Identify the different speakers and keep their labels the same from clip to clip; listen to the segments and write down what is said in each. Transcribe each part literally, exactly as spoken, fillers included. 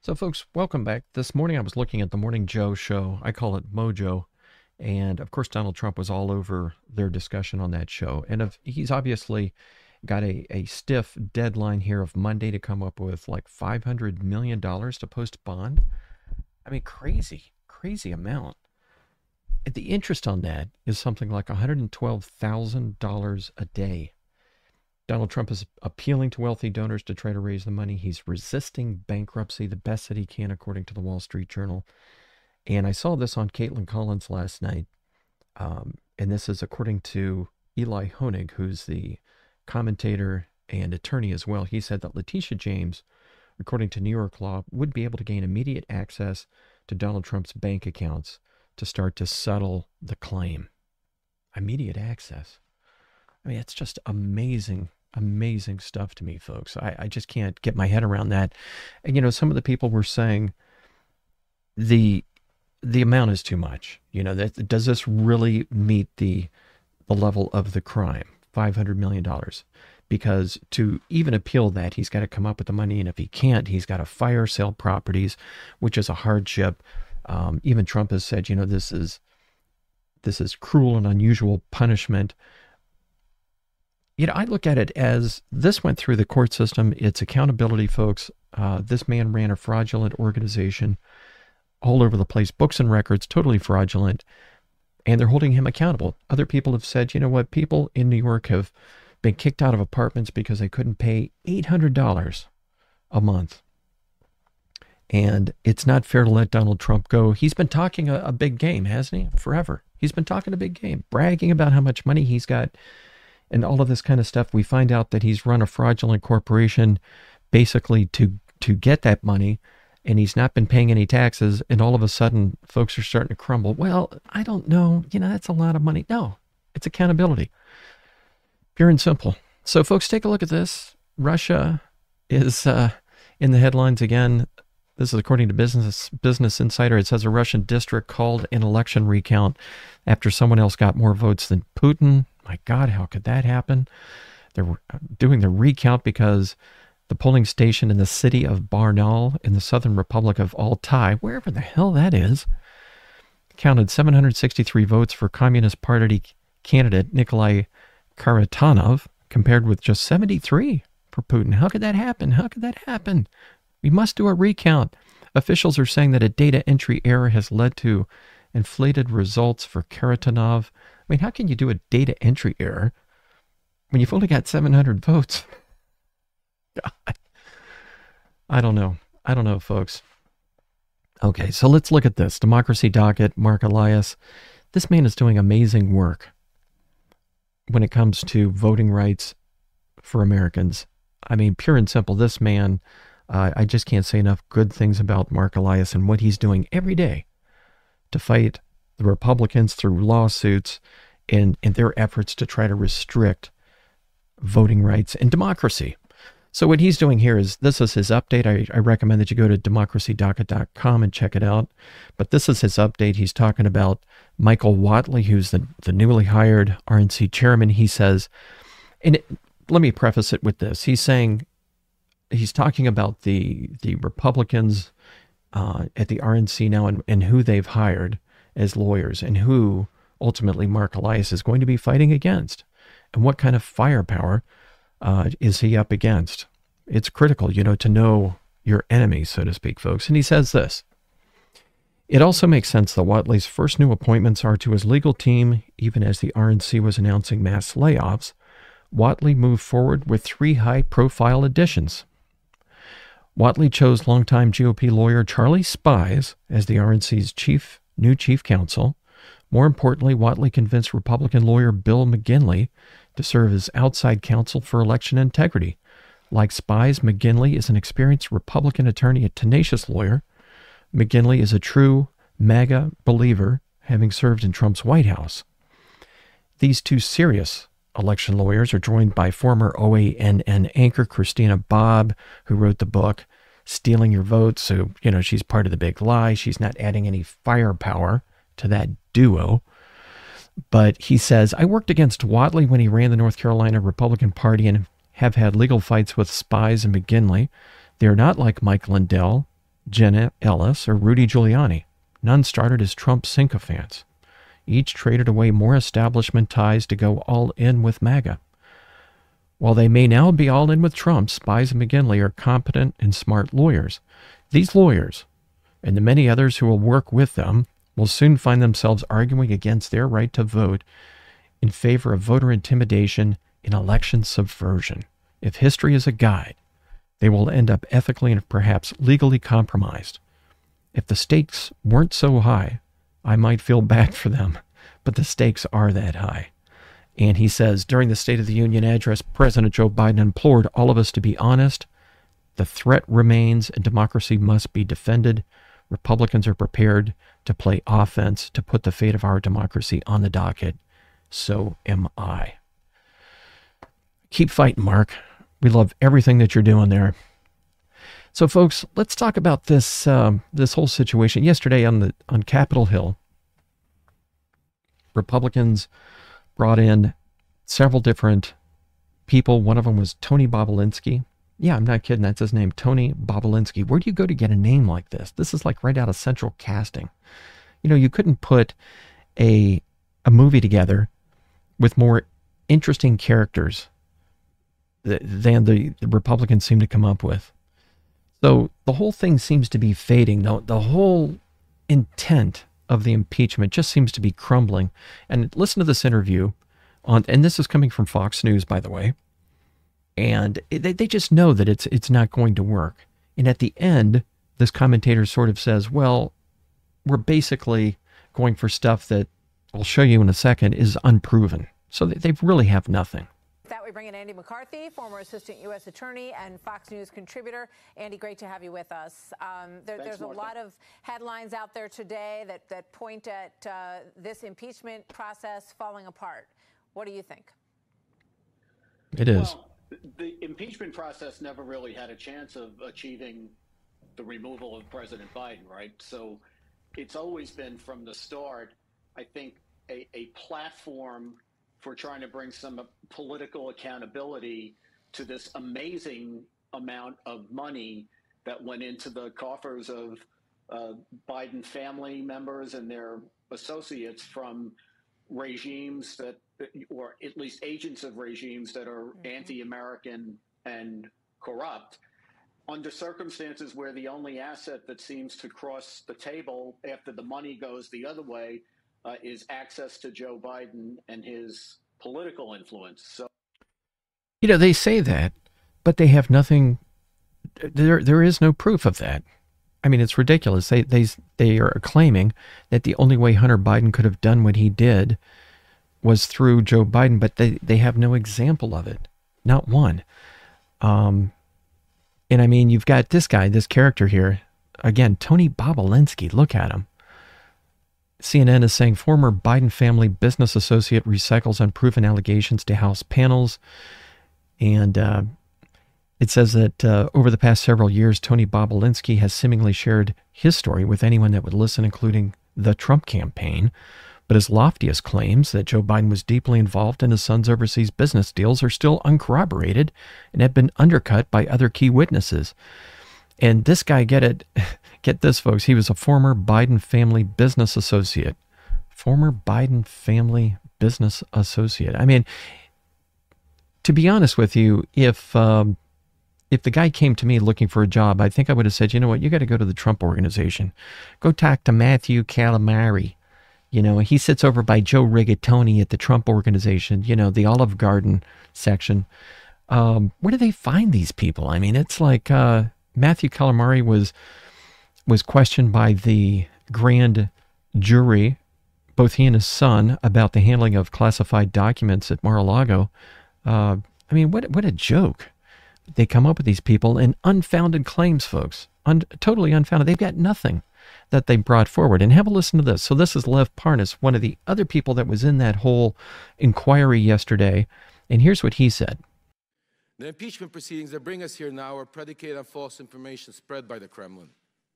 Speaker 1: So, folks, welcome back. This morning I was looking at the Morning Joe show. I call it Mojo. And of course, Donald Trump was all over their discussion on that show. And if, he's obviously got a, a stiff deadline here of Monday to come up with like five hundred million dollars to post bond. I mean, crazy, crazy amount. And the interest on that is something like one hundred twelve thousand dollars a day. Donald Trump is appealing to wealthy donors to try to raise the money. He's resisting bankruptcy the best that he can, according to the Wall Street Journal. And I saw this on Caitlin Collins last night. Um, and this is according to Eli Honig, who's the commentator and attorney as well. He said that Letitia James, according to New York law, would be able to gain immediate access to Donald Trump's bank accounts to start to settle the claim. Immediate access. I mean, it's just amazing, amazing stuff to me, folks. I, I just can't get my head around that. And, you know, some of the people were saying the the amount is too much. You know, that does this really meet the the level of the crime? five hundred million dollars. Because to even appeal that, he's got to come up with the money. And if he can't, he's got to fire, sell properties, which is a hardship. Um, even Trump has said, you know, this is this is cruel and unusual punishment. You know, I look at it as this went through the court system. It's accountability, folks. Uh, this man ran a fraudulent organization all over the place, books and records, totally fraudulent, and they're holding him accountable. Other people have said, you know what, people in New York have been kicked out of apartments because they couldn't pay eight hundred dollars a month. And it's not fair to let Donald Trump go. He's been talking a, a big game, hasn't he? Forever. He's been talking a big game, bragging about how much money he's got and all of this kind of stuff. We find out that he's run a fraudulent corporation basically to to get that money, and he's not been paying any taxes, and all of a sudden folks are starting to crumble. Well, I don't know. You know, that's a lot of money. No, it's accountability. Pure and simple. So, folks, take a look at this. Russia is uh, in the headlines again. This is according to Business Business Insider. It says a Russian district called an election recount after someone else got more votes than Putin. My God, how could that happen? They're doing the recount because the polling station in the city of Barnaul in the Southern Republic of Altai, wherever the hell that is, counted seven hundred sixty-three votes for Communist Party candidate Nikolai Karatanov, compared with just seventy-three for Putin. How could that happen? How could that happen? We must do a recount. Officials are saying that a data entry error has led to inflated results for Karatanov. I mean, how can you do a data entry error when you've only got seven hundred votes? God. I don't know. I don't know, folks. Okay, so let's look at this. Democracy Docket, Mark Elias. This man is doing amazing work when it comes to voting rights for Americans. I mean, pure and simple, this man, uh, I just can't say enough good things about Mark Elias and what he's doing every day to fight the Republicans through lawsuits and, and their efforts to try to restrict voting rights and democracy. So what he's doing here is, this is his update. I, I recommend that you go to democracy docket dot com and check it out. But this is his update. He's talking about Michael Whatley, who's the, the newly hired R N C chairman. He says, and it, let me preface it with this. He's saying, he's talking about the, the Republicans uh, at the R N C now and, and who they've hired as lawyers and who ultimately Mark Elias is going to be fighting against and what kind of firepower uh, is he up against. It's critical, you know, to know your enemy, so to speak, folks. And he says this: it also makes sense that Whatley's first new appointments are to his legal team. Even as the R N C was announcing mass layoffs, Whatley moved forward with three high-profile additions. Whatley chose longtime G O P lawyer Charlie Spies as the R N C's chief new chief counsel. More importantly, Whatley convinced Republican lawyer Bill McGinley to serve as outside counsel for election integrity. Like Spies, McGinley is an experienced Republican attorney, a tenacious lawyer. McGinley is a true MAGA believer, having served in Trump's White House. These two serious election lawyers are joined by former O A N N anchor Christina Bobb, who wrote the book Stealing Your Vote. So, you know, she's part of the big lie. She's not adding any firepower to that duo. But he says, I worked against Whatley when he ran the North Carolina Republican Party and have had legal fights with Spies and McGinley. They are not like Mike Lindell, Jenna Ellis, or Rudy Giuliani. None started as Trump sycophants. Each traded away more establishment ties to go all in with MAGA. While they may now be all in with Trump, Spies and McGinley are competent and smart lawyers. These lawyers, and the many others who will work with them, will soon find themselves arguing against their right to vote in favor of voter intimidation and election subversion. If history is a guide, they will end up ethically and perhaps legally compromised. If the stakes weren't so high, I might feel bad for them, but the stakes are that high. And he says, during the State of the Union address, President Joe Biden implored all of us to be honest. The threat remains and democracy must be defended. Republicans are prepared to play offense to put the fate of our democracy on the docket. So am I. Keep fighting, Mark. We love everything that you're doing there. So, folks, let's talk about this um, this whole situation. Yesterday on the on Capitol Hill, Republicans brought in several different people. One of them was Tony Bobulinski. Yeah, I'm not kidding. That's his name, Tony Bobulinski. Where do you go to get a name like this? This is like right out of Central Casting. You know, you couldn't put a a movie together with more interesting characters than the, the Republicans seem to come up with. So the whole thing seems to be fading. The, the whole intent of the impeachment just seems to be crumbling. And listen to this interview on, and this is coming from Fox News, by the way. And they, they just know that it's it's not going to work. And at the end, this commentator sort of says, well, we're basically going for stuff that I'll show you in a second is unproven. So they, they really have nothing.
Speaker 2: That we bring in Andy McCarthy, former assistant U S attorney and Fox News contributor. Andy, great to have you with us. Um, there, Thanks, there's Martha. A lot of headlines out there today that, that point at uh, this impeachment process falling apart. What do you think?
Speaker 1: It is.
Speaker 3: Well, the impeachment process never really had a chance of achieving the removal of President Biden, right? So it's always been from the start, I think, a, a platform for trying to bring some political accountability to this amazing amount of money that went into the coffers of uh, Biden family members and their associates from regimes that, or at least agents of regimes that are mm-hmm. anti-American and corrupt, under circumstances where the only asset that seems to cross the table after the money goes the other way uh, is access to Joe Biden and his political influence. So,
Speaker 1: you know, they say that, but they have nothing. There, there is no proof of that. I mean, it's ridiculous. They, they, they are claiming that the only way Hunter Biden could have done what he did was through Joe Biden, but they, they have no example of it. Not one. Um, and I mean, you've got this guy, this character here, again, Tony Bobulinski. Look at him. C N N is saying former Biden family business associate recycles unproven allegations to House panels. And uh, it says that uh, over the past several years, Tony Bobulinski has seemingly shared his story with anyone that would listen, including the Trump campaign. But his loftiest claims that Joe Biden was deeply involved in his son's overseas business deals are still uncorroborated and have been undercut by other key witnesses. And this guy, get it, get this, folks, he was a former Biden family business associate. Former Biden family business associate. I mean, to be honest with you, if um, if the guy came to me looking for a job, I think I would have said, you know what, you got to go to the Trump Organization. Go talk to Matthew Calamari. You know, he sits over by Joe Rigatoni at the Trump Organization, you know, the Olive Garden section. Um, where do they find these people? I mean, it's like uh, Matthew Calamari was was questioned by the grand jury, both he and his son, about the handling of classified documents at Mar-a-Lago. Uh, I mean, what what a joke. They come up with these people and unfounded claims, folks. Un- totally unfounded. They've got nothing that they brought forward. And have a listen to this. So this is Lev Parnas, one of the other people that was in that whole inquiry yesterday. And here's what he said.
Speaker 4: The impeachment proceedings that bring us here now are predicated on false information spread by the Kremlin.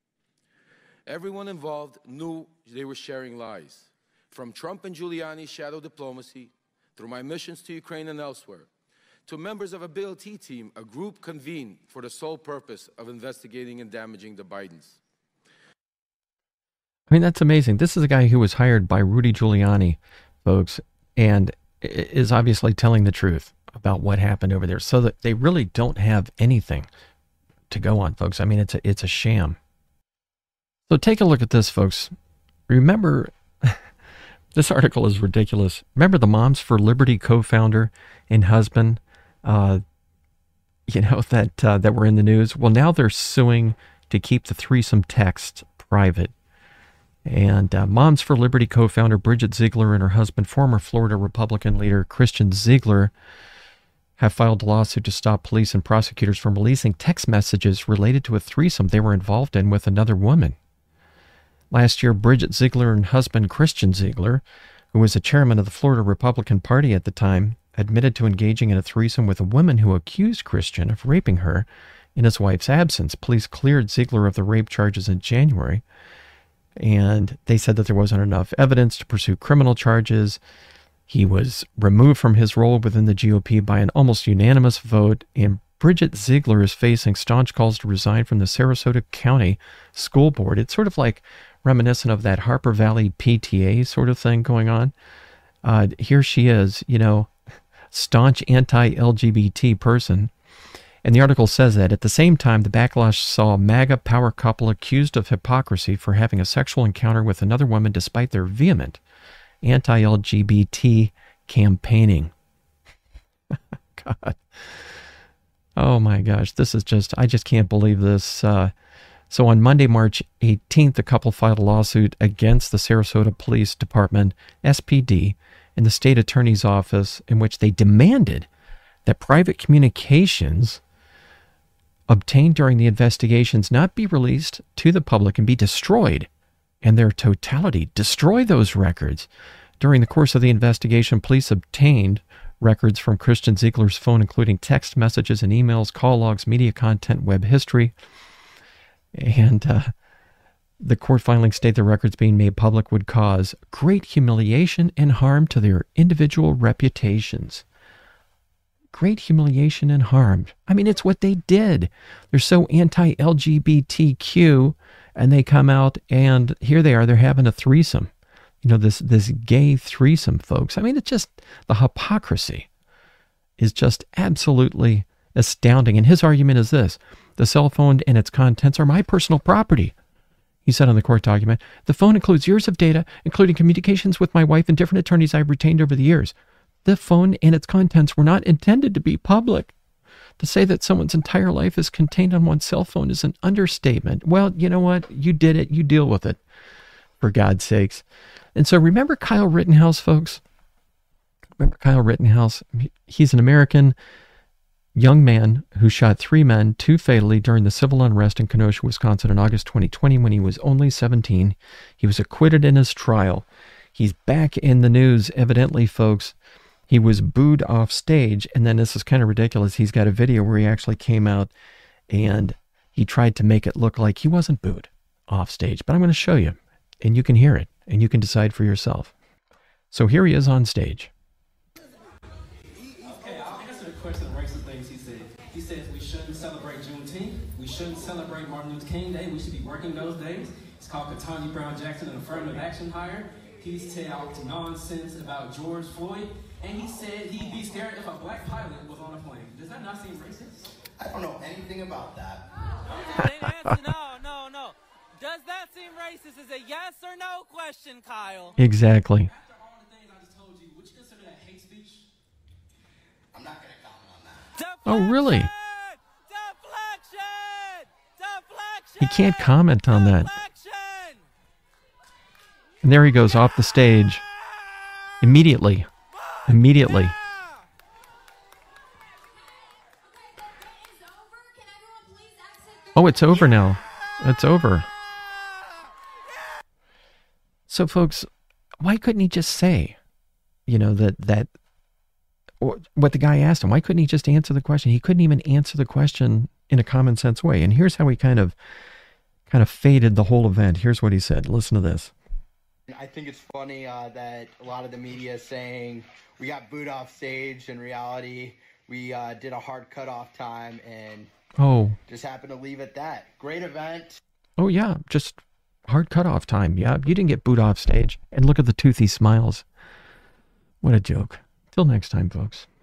Speaker 4: Everyone involved knew they were sharing lies. From Trump and Giuliani's shadow diplomacy, through my missions to Ukraine and elsewhere, to members of a Bill T team, a group convened for the sole purpose of investigating and damaging the Bidens.
Speaker 1: I mean, that's amazing. This is a guy who was hired by Rudy Giuliani, folks, and is obviously telling the truth about what happened over there. So that they really don't have anything to go on, folks. I mean, it's a, it's a sham. So take a look at this, folks. Remember, this article is ridiculous. Remember the Moms for Liberty co-founder and husband, uh, you know, that uh, that were in the news? Well, now they're suing to keep the threesome text private. And uh, Moms for Liberty co-founder Bridget Ziegler and her husband, former Florida Republican leader Christian Ziegler, have filed a lawsuit to stop police and prosecutors from releasing text messages related to a threesome they were involved in with another woman. Last year, Bridget Ziegler and husband Christian Ziegler, who was the chairman of the Florida Republican Party at the time, admitted to engaging in a threesome with a woman who accused Christian of raping her in his wife's absence. Police cleared Ziegler of the rape charges in January, and they said that there wasn't enough evidence to pursue criminal charges. He was removed from his role within the G O P by an almost unanimous vote, and Bridget Ziegler is facing staunch calls to resign from the Sarasota County School Board. It's sort of like reminiscent of that Harper Valley P T A sort of thing going on. Uh, here she is, you know, staunch anti-L G B T person. And the article says that at the same time, the backlash saw a MAGA power couple accused of hypocrisy for having a sexual encounter with another woman despite their vehement anti-L G B T campaigning. God. Oh my gosh, this is just, I just can't believe this. Uh, so on Monday, March eighteenth, the couple filed a lawsuit against the Sarasota Police Department, S P D, and the state attorney's office, in which they demanded that private communications obtained during the investigations not be released to the public and be destroyed in their totality. Destroy those records. During the course of the investigation, police obtained records from Christian Ziegler's phone, including text messages and emails, call logs, media content, web history. And uh, the court filings state the records being made public would cause great humiliation and harm to their individual reputations. Great humiliation and harm. I mean, it's what they did. They're so anti-L G B T Q, and they come out, and here they are. They're having a threesome. You know, this this gay threesome, folks. I mean, it's just, the hypocrisy is just absolutely astounding. And his argument is this: the cell phone and its contents are my personal property. He said on the court document, the phone includes years of data, including communications with my wife and different attorneys I've retained over the years. The phone and its contents were not intended to be public. To say that someone's entire life is contained on one cell phone is an understatement. Well, you know what? You did it. You deal with it, for God's sakes. And so remember Kyle Rittenhouse, folks? Remember Kyle Rittenhouse? He's an American young man who shot three men, two fatally, during the civil unrest in Kenosha, Wisconsin in August twenty twenty when he was only seventeen. He was acquitted in his trial. He's back in the news, evidently, folks. He was booed off stage, and then this is kind of ridiculous. He's got a video where he actually came out and he tried to make it look like he wasn't booed off stage. But I'm going to show you, and you can hear it, and you can decide for yourself. So here he is on stage.
Speaker 5: Okay, I'll answer the question of racist things he said. He says we shouldn't celebrate Juneteenth. We shouldn't celebrate Martin Luther King Day. We should be working those days. It's called Ketanji Brown Jackson, an affirmative action hire. He's talked nonsense about George Floyd. And he said he'd be scared if a black pilot was on a plane. Does that not seem racist?
Speaker 6: I don't know anything about that.
Speaker 7: no, no, no. Does that seem racist? Is a yes or no question, Kyle?
Speaker 1: Exactly.
Speaker 5: After all the things I just told you, would you consider that hate speech?
Speaker 6: I'm not going to comment on that.
Speaker 1: Oh, really?
Speaker 7: Deflection! Deflection!
Speaker 1: He can't comment on that. And there he goes off the stage. Immediately. Immediately. Oh, it's over now. It's over. So, folks, why couldn't he just say, you know, that, that, what the guy asked him? Why couldn't he just answer the question? He couldn't even answer the question in a common sense way. And here's how he kind of, kind of faded the whole event. Here's what he said. Listen to this.
Speaker 6: I think it's funny uh, that a lot of the media is saying we got booed off stage. In reality, we uh, did a hard cutoff time and
Speaker 1: Oh.
Speaker 6: just happened to leave at that. Great event.
Speaker 1: Oh, yeah. Just hard cutoff time. Yeah. You didn't get booed off stage. And look at the toothy smiles. What a joke. Till next time, folks.